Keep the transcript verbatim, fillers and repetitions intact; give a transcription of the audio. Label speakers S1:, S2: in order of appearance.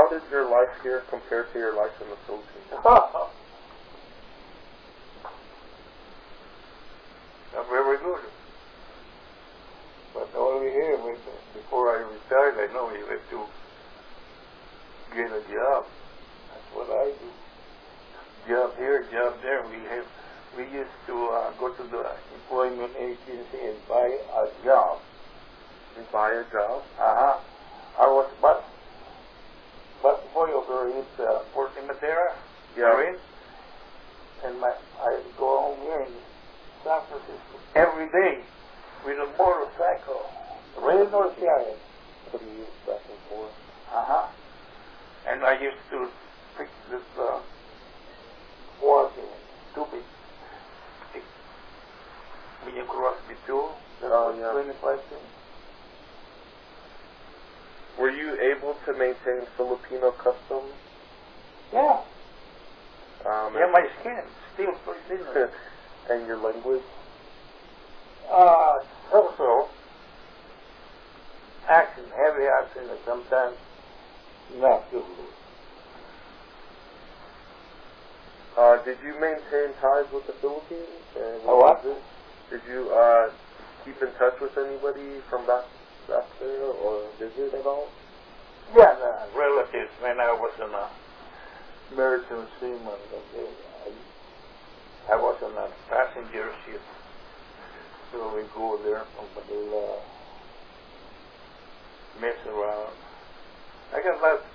S1: did your life here compare to your life in the Philippines?
S2: Not very good. But only here, when, before I retired, I know you have to get a job. That's what I do. Job here, job there. We have. We used to uh, go to the employment agency and buy a job.
S1: You buy a job?
S2: Uh-huh. I was but but boy over in uh, Port Imatera,
S1: Yeah.
S2: Marine, and my I go home here in San Francisco every day with a motorcycle, rain or shine.
S1: What do you use back and forth?
S2: Uh-huh. And I used to fix this uh, walking stupid stick when you cross the two. That's
S1: Oh,
S2: what
S1: yeah.
S2: twenty-five cents.
S1: Were you able to maintain Filipino customs?
S2: Yeah.
S1: Um,
S2: Yeah, my skin still pretty thin.
S1: and your language?
S2: Uh, also, accent, heavy accent, and sometimes not too good.
S1: Uh, did you maintain ties with the Philippines? And
S2: Oh, what?
S1: Did you uh, keep in touch with anybody from back back there or visit at all?
S2: Yeah, the relatives when I was on a merchant seaman. Okay, I, I was on a passenger ship, so we go there from Manila, mess around. I got a lot of